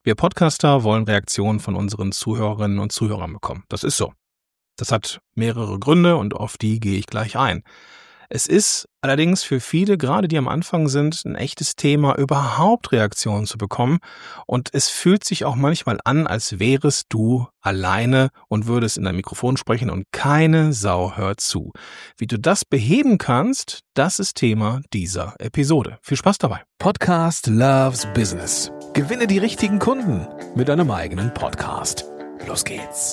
Wir Podcaster wollen Reaktionen von unseren Zuhörerinnen und Zuhörern bekommen. Das ist so. Das hat mehrere Gründe und auf die gehe ich gleich ein. Es ist allerdings für viele, gerade die am Anfang sind, ein echtes Thema, überhaupt Reaktionen zu bekommen. Und es fühlt sich auch manchmal an, als wärest du alleine und würdest in dein Mikrofon sprechen und keine Sau hört zu. Wie du das beheben kannst, das ist Thema dieser Episode. Viel Spaß dabei. Podcast Loves Business. Gewinne die richtigen Kunden mit deinem eigenen Podcast. Los geht's.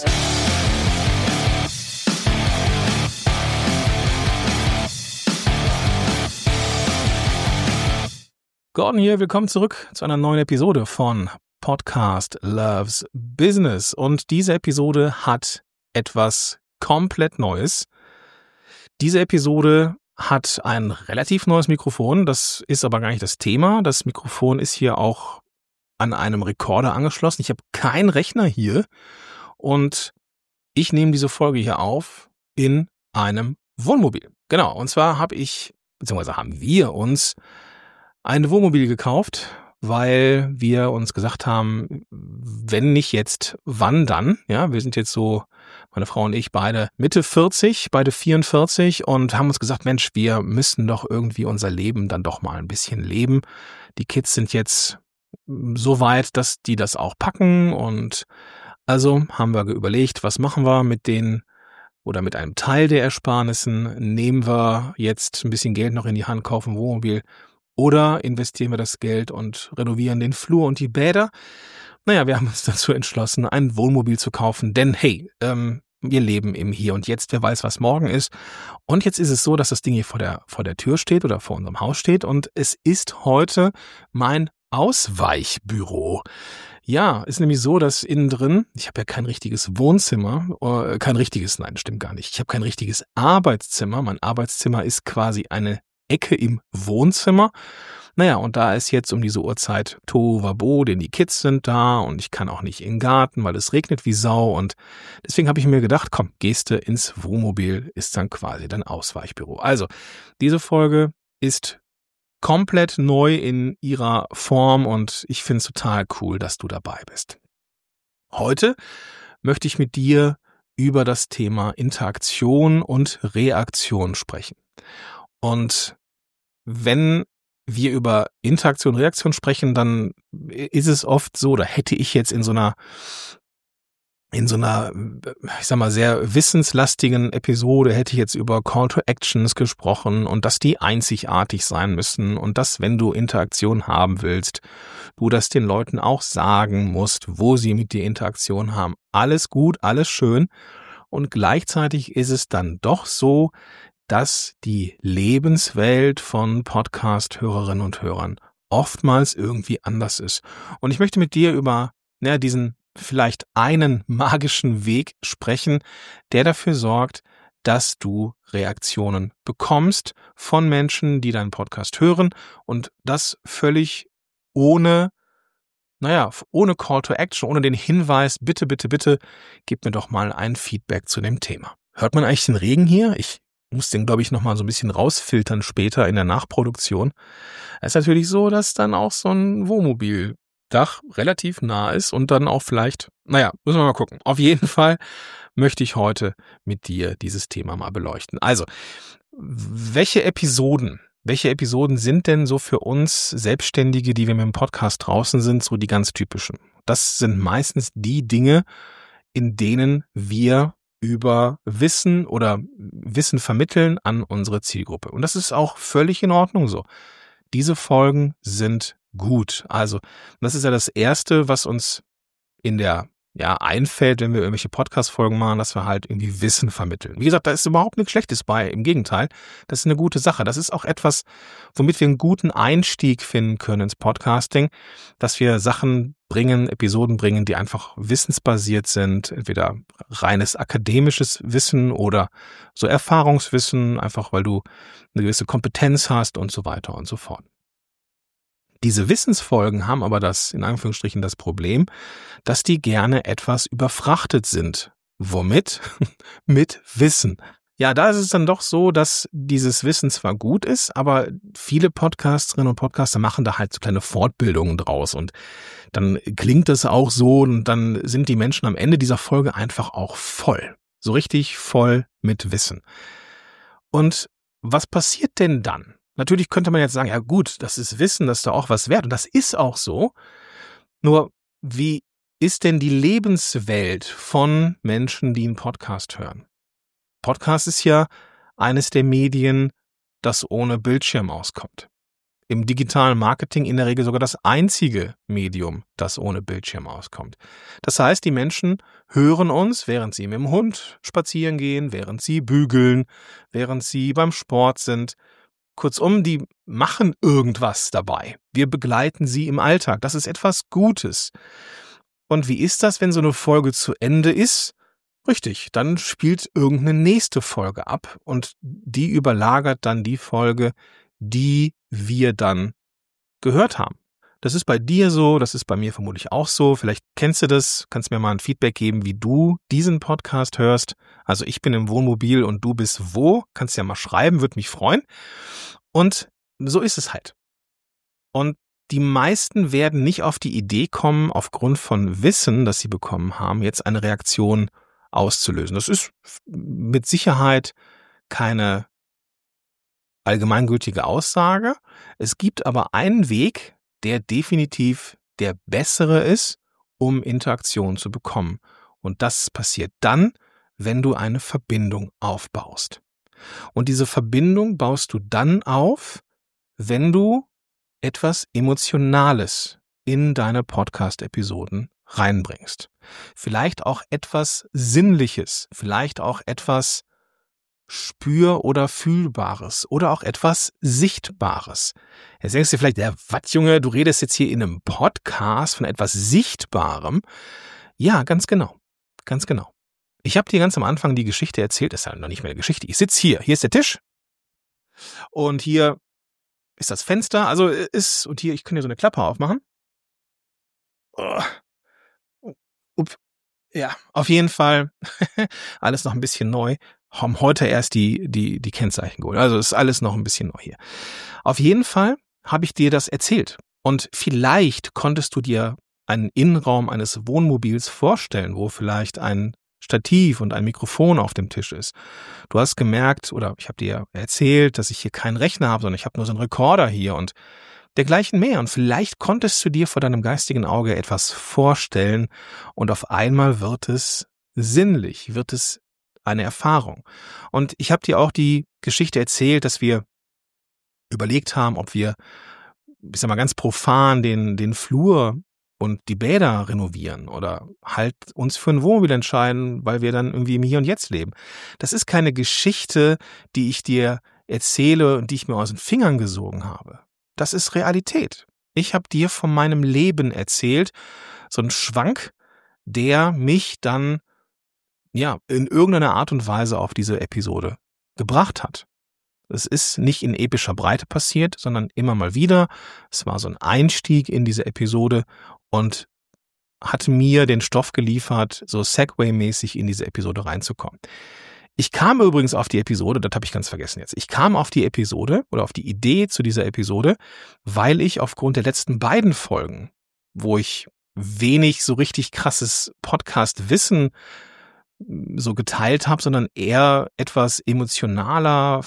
Gordon hier, willkommen zurück zu einer neuen Episode von Podcast Loves Business. Und diese Episode hat etwas komplett Neues. Diese Episode hat ein relativ neues Mikrofon, das ist aber gar nicht das Thema. Das Mikrofon ist hier auch an einem Rekorder angeschlossen. Ich habe keinen Rechner hier und ich nehme diese Folge hier auf in einem Wohnmobil. Genau, und zwar haben wir uns ein Wohnmobil gekauft, weil wir uns gesagt haben, wenn nicht jetzt, wann dann? Ja, wir sind jetzt so, meine Frau und ich, beide Mitte 40, beide 44 und haben uns gesagt, Mensch, wir müssen doch irgendwie unser Leben dann doch mal ein bisschen leben. Die Kids sind jetzt so weit, dass die das auch packen und also haben wir überlegt, was machen wir mit denen oder mit einem Teil der Ersparnissen? Nehmen wir jetzt ein bisschen Geld noch in die Hand, kaufen ein Wohnmobil oder investieren wir das Geld und renovieren den Flur und die Bäder? Naja, wir haben uns dazu entschlossen, ein Wohnmobil zu kaufen, denn hey, wir leben im Hier und Jetzt, wer weiß, was morgen ist. Und jetzt ist es so, dass das Ding hier vor der Tür steht oder vor unserem Haus steht und es ist heute mein Ausweichbüro. Ja, ist nämlich so, dass innen drin, ich habe ja kein richtiges Wohnzimmer, nein, stimmt gar nicht. Ich habe kein richtiges Arbeitszimmer. Mein Arbeitszimmer ist quasi eine Ecke im Wohnzimmer. Naja, und da ist jetzt um diese Uhrzeit Tohuwabohu, denn die Kids sind da und ich kann auch nicht in den Garten, weil es regnet wie Sau und deswegen habe ich mir gedacht, komm, gehst du ins Wohnmobil, ist dann quasi dein Ausweichbüro. Also, diese Folge ist komplett neu in ihrer Form und ich finde es total cool, dass du dabei bist. Heute möchte ich mit dir über das Thema Interaktion und Reaktion sprechen. Und wenn wir über Interaktion und Reaktion sprechen, dann ist es oft so, da hätte ich jetzt in so einer, ich sag mal, sehr wissenslastigen Episode hätte ich jetzt über Call to Actions gesprochen und dass die einzigartig sein müssen und dass, wenn du Interaktion haben willst, du das den Leuten auch sagen musst, wo sie mit dir Interaktion haben. Alles gut, alles schön. Und gleichzeitig ist es dann doch so, dass die Lebenswelt von Podcast-Hörerinnen und Hörern oftmals irgendwie anders ist. Und ich möchte mit dir über diesen vielleicht einen magischen Weg sprechen, der dafür sorgt, dass du Reaktionen bekommst von Menschen, die deinen Podcast hören und das völlig ohne Call to Action, ohne den Hinweis, bitte, bitte, bitte, gib mir doch mal ein Feedback zu dem Thema. Hört man eigentlich den Regen hier? Ich muss den, glaube ich, nochmal so ein bisschen rausfiltern später in der Nachproduktion. Es ist natürlich so, dass dann auch so ein Wohnmobildach relativ nah ist und dann auch vielleicht, müssen wir mal gucken. Auf jeden Fall möchte ich heute mit dir dieses Thema mal beleuchten. Also, welche Episoden sind denn so für uns Selbstständige, die wir mit dem Podcast draußen sind, so die ganz typischen? Das sind meistens die Dinge, in denen wir über Wissen vermitteln an unsere Zielgruppe. Und das ist auch völlig in Ordnung so. Diese Folgen sind gut. Also, das ist ja das Erste, was uns in der einfällt, wenn wir irgendwelche Podcast-Folgen machen, dass wir halt irgendwie Wissen vermitteln. Wie gesagt, da ist überhaupt nichts Schlechtes bei. Im Gegenteil, das ist eine gute Sache. Das ist auch etwas, womit wir einen guten Einstieg finden können ins Podcasting, dass wir Episoden bringen, die einfach wissensbasiert sind, entweder reines akademisches Wissen oder so Erfahrungswissen, einfach weil du eine gewisse Kompetenz hast und so weiter und so fort. Diese Wissensfolgen haben aber in Anführungsstrichen das Problem, dass die gerne etwas überfrachtet sind. Womit? Mit Wissen. Ja, da ist es dann doch so, dass dieses Wissen zwar gut ist, aber viele Podcasterinnen und Podcaster machen da halt so kleine Fortbildungen draus und dann klingt es auch so und dann sind die Menschen am Ende dieser Folge einfach auch voll. So richtig voll mit Wissen. Und was passiert denn dann? Natürlich könnte man jetzt sagen, ja gut, das ist Wissen, das ist da auch was wert und das ist auch so. Nur wie ist denn die Lebenswelt von Menschen, die einen Podcast hören? Podcast ist ja eines der Medien, das ohne Bildschirm auskommt. Im digitalen Marketing in der Regel sogar das einzige Medium, das ohne Bildschirm auskommt. Das heißt, die Menschen hören uns, während sie mit dem Hund spazieren gehen, während sie bügeln, während sie beim Sport sind. Kurzum, die machen irgendwas dabei. Wir begleiten sie im Alltag. Das ist etwas Gutes. Und wie ist das, wenn so eine Folge zu Ende ist? Richtig, dann spielt irgendeine nächste Folge ab und die überlagert dann die Folge, die wir dann gehört haben. Das ist bei dir so, das ist bei mir vermutlich auch so. Vielleicht kennst du das, kannst mir mal ein Feedback geben, wie du diesen Podcast hörst. Also ich bin im Wohnmobil und du bist wo? Kannst ja mal schreiben, würde mich freuen. Und so ist es halt. Und die meisten werden nicht auf die Idee kommen, aufgrund von Wissen, das sie bekommen haben, jetzt eine Reaktion auszulösen. Das ist mit Sicherheit keine allgemeingültige Aussage. Es gibt aber einen Weg, der definitiv der bessere ist, um Interaktion zu bekommen. Und das passiert dann, wenn du eine Verbindung aufbaust. Und diese Verbindung baust du dann auf, wenn du etwas Emotionales in deine Podcast-Episoden reinbringst. Vielleicht auch etwas Sinnliches, vielleicht auch etwas Spür- oder Fühlbares oder auch etwas Sichtbares. Jetzt denkst du vielleicht, ja, was Junge, du redest jetzt hier in einem Podcast von etwas Sichtbarem. Ja, ganz genau, ganz genau. Ich habe dir ganz am Anfang die Geschichte erzählt, das ist ja noch nicht mehr eine Geschichte. Ich sitze hier ist der Tisch und hier ist das Fenster, und hier, ich kann hier so eine Klappe aufmachen. Ja, auf jeden Fall alles noch ein bisschen neu. Haben heute erst die Kennzeichen geholt. Also ist alles noch ein bisschen neu hier. Auf jeden Fall habe ich dir das erzählt. Und vielleicht konntest du dir einen Innenraum eines Wohnmobils vorstellen, wo vielleicht ein Stativ und ein Mikrofon auf dem Tisch ist. Du hast gemerkt, oder ich habe dir erzählt, dass ich hier keinen Rechner habe, sondern ich habe nur so einen Rekorder hier und dergleichen mehr. Und vielleicht konntest du dir vor deinem geistigen Auge etwas vorstellen und auf einmal wird es sinnlich, wird es eine Erfahrung. Und ich habe dir auch die Geschichte erzählt, dass wir überlegt haben, ob wir, ich sag mal ganz profan, den Flur und die Bäder renovieren oder halt uns für ein Wohnmobil entscheiden, weil wir dann irgendwie im Hier und Jetzt leben. Das ist keine Geschichte, die ich dir erzähle und die ich mir aus den Fingern gesogen habe. Das ist Realität. Ich habe dir von meinem Leben erzählt, so ein Schwank, der mich dann ja in irgendeiner Art und Weise auf diese Episode gebracht hat. Es ist nicht in epischer Breite passiert, sondern immer mal wieder. Es war so ein Einstieg in diese Episode und hat mir den Stoff geliefert, so Segway-mäßig in diese Episode reinzukommen. Ich kam übrigens auf die Episode, das habe ich ganz vergessen jetzt. Ich kam auf die Episode oder auf die Idee zu dieser Episode, weil ich aufgrund der letzten beiden Folgen, wo ich wenig so richtig krasses Podcast-Wissen so geteilt habe, sondern eher etwas emotionaler,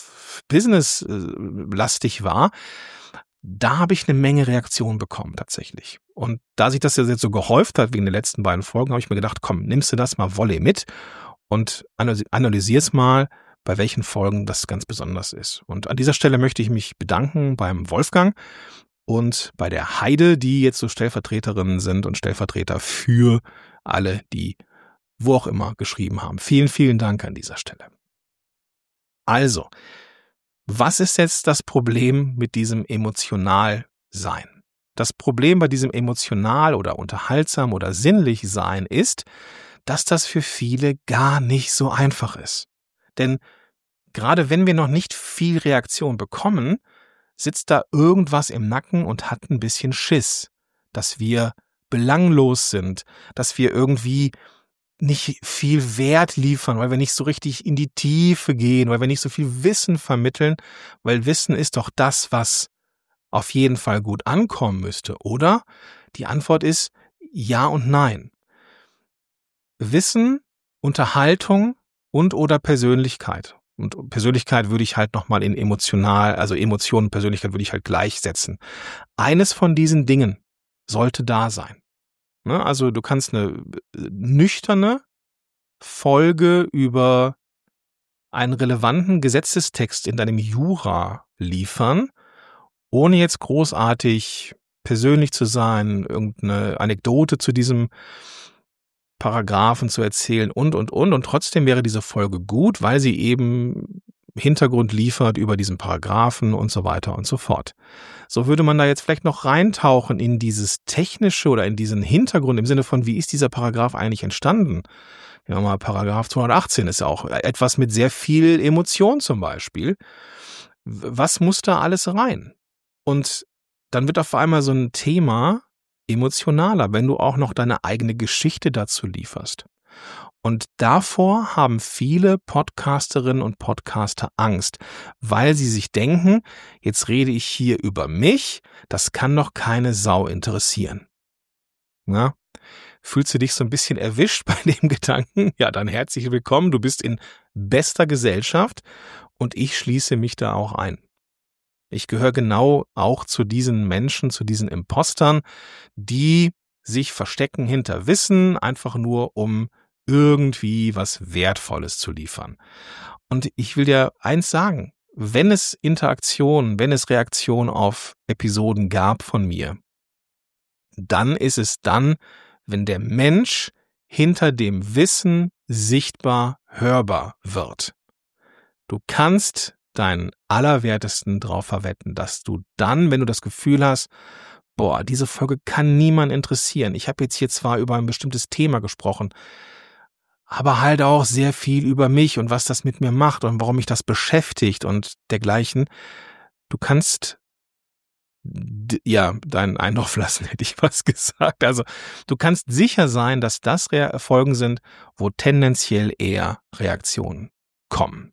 businesslastig war, da habe ich eine Menge Reaktionen bekommen tatsächlich. Und da sich das jetzt so gehäuft hat wegen der letzten beiden Folgen, habe ich mir gedacht, komm, nimmst du das mal Volley mit und analysier's mal, bei welchen Folgen das ganz besonders ist. Und an dieser Stelle möchte ich mich bedanken beim Wolfgang und bei der Heide, die jetzt so Stellvertreterinnen sind und Stellvertreter für alle, die wo auch immer geschrieben haben. Vielen, vielen Dank an dieser Stelle. Also, was ist jetzt das Problem mit diesem Emotional-Sein? Das Problem bei diesem emotional oder unterhaltsam oder sinnlich Sein ist, dass das für viele gar nicht so einfach ist. Denn gerade wenn wir noch nicht viel Reaktion bekommen, sitzt da irgendwas im Nacken und hat ein bisschen Schiss, dass wir belanglos sind, dass wir irgendwie nicht viel Wert liefern, weil wir nicht so richtig in die Tiefe gehen, weil wir nicht so viel Wissen vermitteln, weil Wissen ist doch das, was auf jeden Fall gut ankommen müsste, oder? Die Antwort ist ja und nein. Wissen, Unterhaltung und oder Persönlichkeit. Und Persönlichkeit würde ich halt nochmal in emotional, also Emotionen und Persönlichkeit würde ich halt gleichsetzen. Eines von diesen Dingen sollte da sein. Ne? Also du kannst eine nüchterne Folge über einen relevanten Gesetzestext in deinem Jura liefern, ohne jetzt großartig persönlich zu sein, irgendeine Anekdote zu diesem Paragraphen zu erzählen und. Und trotzdem wäre diese Folge gut, weil sie eben Hintergrund liefert über diesen Paragraphen und so weiter und so fort. So würde man da jetzt vielleicht noch reintauchen in dieses Technische oder in diesen Hintergrund im Sinne von, wie ist dieser Paragraph eigentlich entstanden? Ja, mal Paragraph 218 ist ja auch etwas mit sehr viel Emotion zum Beispiel. Was muss da alles rein? Und dann wird auf einmal so ein Thema emotionaler, wenn du auch noch deine eigene Geschichte dazu lieferst. Und davor haben viele Podcasterinnen und Podcaster Angst, weil sie sich denken, jetzt rede ich hier über mich, das kann doch keine Sau interessieren. Na, fühlst du dich so ein bisschen erwischt bei dem Gedanken? Ja, dann herzlich willkommen, du bist in bester Gesellschaft und ich schließe mich da auch ein. Ich gehöre genau auch zu diesen Menschen, zu diesen Impostern, die sich verstecken hinter Wissen, einfach nur um irgendwie was Wertvolles zu liefern. Und ich will dir eins sagen, wenn es Interaktionen, wenn es Reaktionen auf Episoden gab von mir, dann ist es dann, wenn der Mensch hinter dem Wissen sichtbar hörbar wird. Du kannst deinen Allerwertesten drauf verwetten, dass du dann, wenn du das Gefühl hast, boah, diese Folge kann niemand interessieren. Ich habe jetzt hier zwar über ein bestimmtes Thema gesprochen, aber halt auch sehr viel über mich und was das mit mir macht und warum mich das beschäftigt und dergleichen. Du kannst deinen Eindruck lassen, hätte ich was gesagt. Also du kannst sicher sein, dass das Folgen sind, wo tendenziell eher Reaktionen kommen.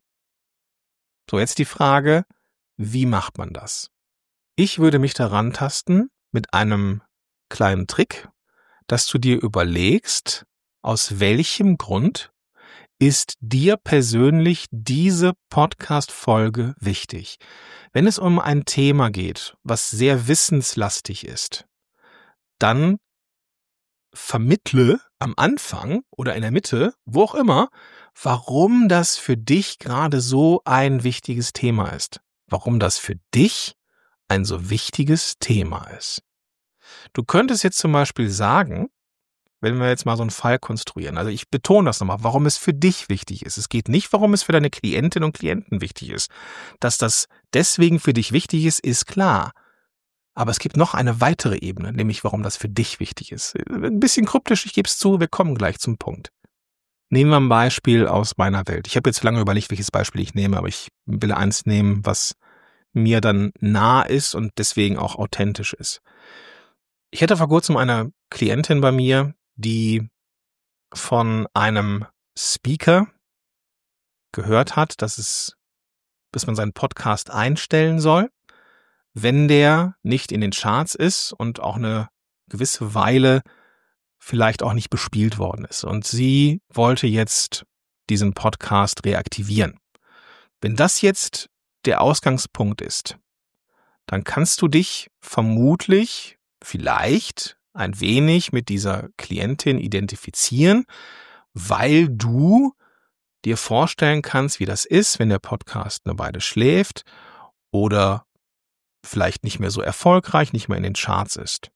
So, jetzt die Frage, wie macht man das? Ich würde mich daran tasten mit einem kleinen Trick, dass du dir überlegst, aus welchem Grund ist dir persönlich diese Podcast-Folge wichtig? Wenn es um ein Thema geht, was sehr wissenslastig ist, dann vermittle am Anfang oder in der Mitte, wo auch immer, warum das für dich gerade so ein wichtiges Thema ist. Warum das für dich ein so wichtiges Thema ist. Du könntest jetzt zum Beispiel sagen, wenn wir jetzt mal so einen Fall konstruieren, also ich betone das nochmal, warum es für dich wichtig ist. Es geht nicht, warum es für deine Klientinnen und Klienten wichtig ist. Dass das deswegen für dich wichtig ist, ist klar. Aber es gibt noch eine weitere Ebene, nämlich warum das für dich wichtig ist. Ein bisschen kryptisch, ich gebe es zu, wir kommen gleich zum Punkt. Nehmen wir ein Beispiel aus meiner Welt. Ich habe jetzt lange überlegt, welches Beispiel ich nehme, aber ich will eins nehmen, was mir dann nah ist und deswegen auch authentisch ist. Ich hatte vor kurzem eine Klientin bei mir, die von einem Speaker gehört hat, dass man seinen Podcast einstellen soll, wenn der nicht in den Charts ist und auch eine gewisse Weile vielleicht auch nicht bespielt worden ist. Und sie wollte jetzt diesen Podcast reaktivieren. Wenn das jetzt der Ausgangspunkt ist, dann kannst du dich vermutlich vielleicht ein wenig mit dieser Klientin identifizieren, weil du dir vorstellen kannst, wie das ist, wenn der Podcast eine Weile schläft oder vielleicht nicht mehr so erfolgreich, nicht mehr in den Charts ist.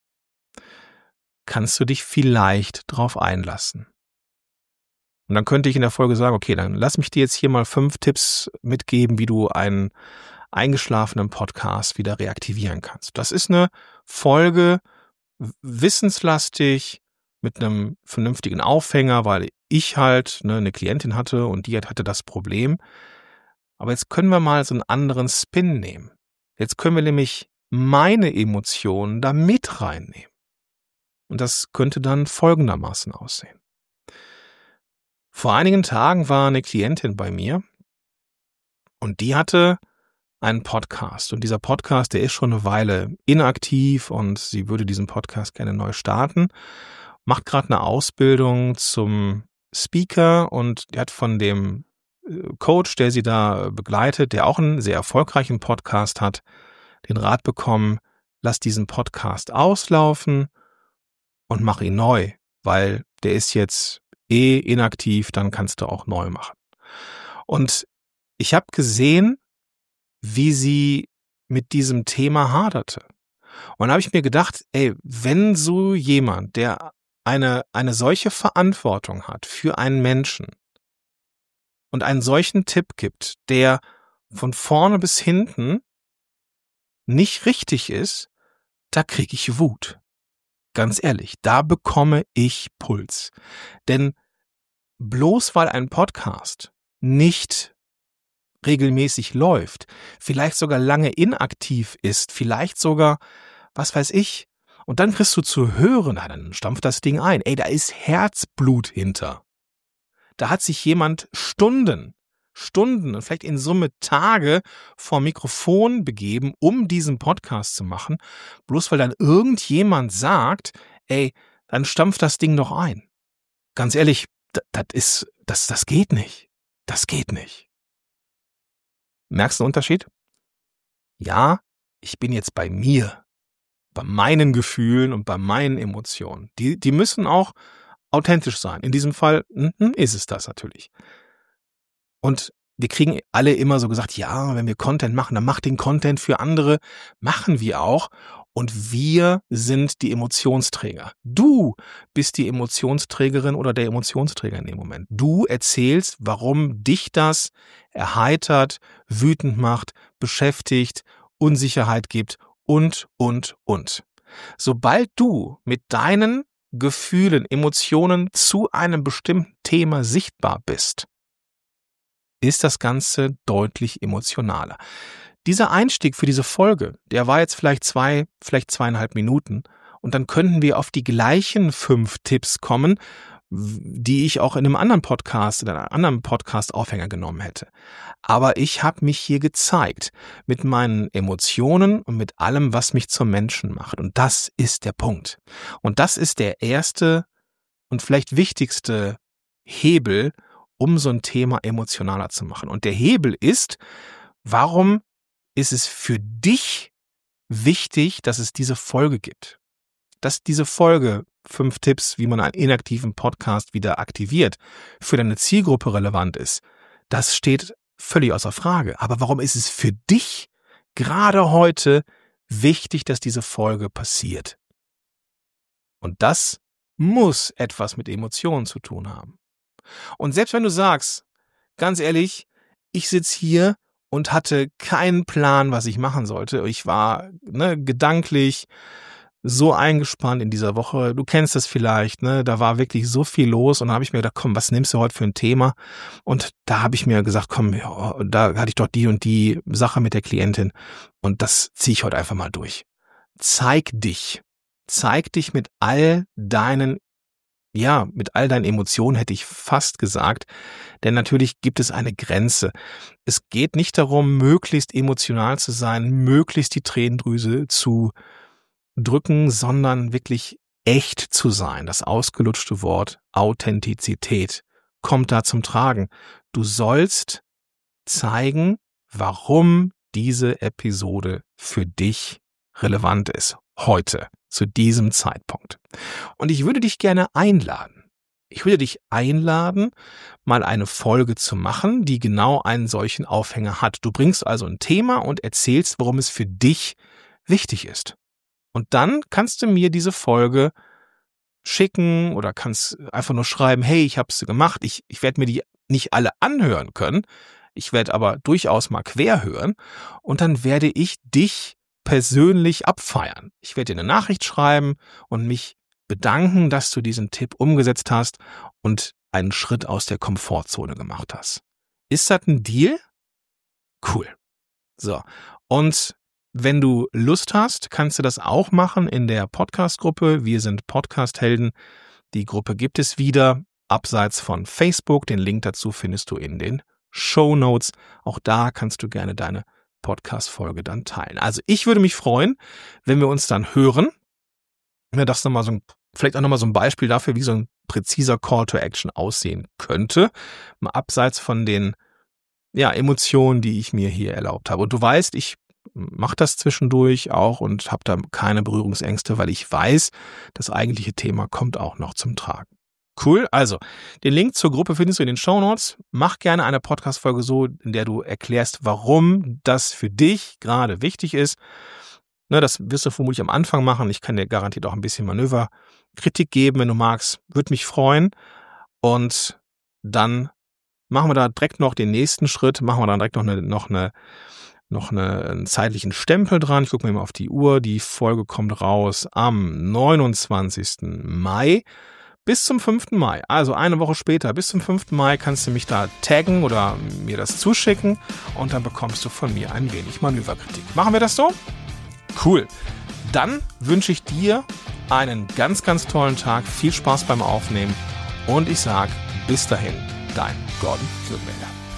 Kannst du dich vielleicht drauf einlassen. Und dann könnte ich in der Folge sagen, okay, dann lass mich dir jetzt hier mal 5 Tipps mitgeben, wie du einen eingeschlafenen Podcast wieder reaktivieren kannst. Das ist eine Folge, wissenslastig, mit einem vernünftigen Aufhänger, weil ich halt eine Klientin hatte und die hatte das Problem. Aber jetzt können wir mal so einen anderen Spin nehmen. Jetzt können wir nämlich meine Emotionen da mit reinnehmen. Und das könnte dann folgendermaßen aussehen. Vor einigen Tagen war eine Klientin bei mir und die hatte einen Podcast. Und dieser Podcast, der ist schon eine Weile inaktiv und sie würde diesen Podcast gerne neu starten. Macht gerade eine Ausbildung zum Speaker und die hat von dem Coach, der sie da begleitet, der auch einen sehr erfolgreichen Podcast hat, den Rat bekommen, lass diesen Podcast auslaufen und mach ihn neu, weil der ist jetzt inaktiv, dann kannst du auch neu machen. Und ich habe gesehen, wie sie mit diesem Thema haderte. Und dann habe ich mir gedacht, wenn so jemand, der eine solche Verantwortung hat für einen Menschen und einen solchen Tipp gibt, der von vorne bis hinten nicht richtig ist, da kriege ich Wut. Ganz ehrlich, da bekomme ich Puls. Denn bloß weil ein Podcast nicht regelmäßig läuft, vielleicht sogar lange inaktiv ist, vielleicht sogar, was weiß ich, und dann kriegst du zu hören, dann stampft das Ding ein, da ist Herzblut hinter. Da hat sich jemand Stunden und vielleicht in Summe Tage vor Mikrofon begeben, um diesen Podcast zu machen, bloß weil dann irgendjemand sagt, dann stampft das Ding noch ein. Ganz ehrlich, das geht nicht. Das geht nicht. Merkst du den Unterschied? Ja, ich bin jetzt bei mir, bei meinen Gefühlen und bei meinen Emotionen. Die müssen auch authentisch sein. In diesem Fall ist es das natürlich. Und wir kriegen alle immer so gesagt, ja, wenn wir Content machen, dann mach den Content für andere. Machen wir auch. Und wir sind die Emotionsträger. Du bist die Emotionsträgerin oder der Emotionsträger in dem Moment. Du erzählst, warum dich das erheitert, wütend macht, beschäftigt, Unsicherheit gibt und. Sobald du mit deinen Gefühlen, Emotionen zu einem bestimmten Thema sichtbar bist, ist das Ganze deutlich emotionaler. Dieser Einstieg für diese Folge, der war jetzt vielleicht 2,5 Minuten und dann könnten wir auf die gleichen 5 Tipps kommen, die ich auch in einem anderen Podcast oder einem anderen Podcast-Aufhänger genommen hätte. Aber ich habe mich hier gezeigt mit meinen Emotionen und mit allem, was mich zum Menschen macht. Und das ist der Punkt. Und das ist der erste und vielleicht wichtigste Hebel, um so ein Thema emotionaler zu machen. Und der Hebel ist, warum ist es für dich wichtig, dass es diese Folge gibt? Dass diese Folge 5 Tipps, wie man einen inaktiven Podcast wieder aktiviert, für deine Zielgruppe relevant ist, das steht völlig außer Frage. Aber warum ist es für dich gerade heute wichtig, dass diese Folge passiert? Und das muss etwas mit Emotionen zu tun haben. Und selbst wenn du sagst, ganz ehrlich, ich sitze hier und hatte keinen Plan, was ich machen sollte. Ich war gedanklich so eingespannt in dieser Woche. Du kennst das vielleicht, da war wirklich so viel los und dann habe ich mir gedacht, komm, was nimmst du heute für ein Thema? Und da habe ich mir gesagt, komm, ja, da hatte ich doch die und die Sache mit der Klientin und das ziehe ich heute einfach mal durch. Zeig dich mit all deinen Emotionen, hätte ich fast gesagt, denn natürlich gibt es eine Grenze. Es geht nicht darum, möglichst emotional zu sein, möglichst die Tränendrüse zu drücken, sondern wirklich echt zu sein. Das ausgelutschte Wort Authentizität kommt da zum Tragen. Du sollst zeigen, warum diese Episode für dich relevant ist. Heute, zu diesem Zeitpunkt. Und ich würde dich gerne einladen. Mal eine Folge zu machen, die genau einen solchen Aufhänger hat. Du bringst also ein Thema und erzählst, warum es für dich wichtig ist. Und dann kannst du mir diese Folge schicken oder kannst einfach nur schreiben, hey, ich habe es gemacht. Ich werde mir die nicht alle anhören können. Ich werde aber durchaus mal quer hören. Und dann werde ich dich persönlich abfeiern. Ich werde dir eine Nachricht schreiben und mich bedanken, dass du diesen Tipp umgesetzt hast und einen Schritt aus der Komfortzone gemacht hast. Ist das ein Deal? Cool. So. Und wenn du Lust hast, kannst du das auch machen in der Podcast-Gruppe. Wir sind Podcast-Helden. Die Gruppe gibt es wieder. abseits von Facebook. Den Link dazu findest du in den Shownotes. Auch da kannst du gerne deine Podcast-Folge dann teilen. Also ich würde mich freuen, wenn wir uns dann hören. Ja, das nochmal vielleicht auch nochmal so ein Beispiel dafür, wie so ein präziser Call to Action aussehen könnte. Mal abseits von den Emotionen, die ich mir hier erlaubt habe. Und du weißt, ich mache das zwischendurch auch und habe da keine Berührungsängste, weil ich weiß, das eigentliche Thema kommt auch noch zum Tragen. Cool, also den Link zur Gruppe findest du in den Shownotes. Mach gerne eine Podcast-Folge so, in der du erklärst, warum das für dich gerade wichtig ist. Das wirst du vermutlich am Anfang machen. Ich kann dir garantiert auch ein bisschen Manöverkritik geben, wenn du magst. Würde mich freuen. Und dann machen wir da direkt noch den nächsten Schritt. Machen wir da direkt noch einen zeitlichen Stempel dran. Ich gucke mir mal auf die Uhr. Die Folge kommt raus am 29. Mai. Bis zum 5. Mai, also eine Woche später, bis zum 5. Mai kannst du mich da taggen oder mir das zuschicken und dann bekommst du von mir ein wenig Manöverkritik. Machen wir das so? Cool. Dann wünsche ich dir einen ganz, ganz tollen Tag, viel Spaß beim Aufnehmen und ich sage bis dahin, dein Gordon Fluegwälder.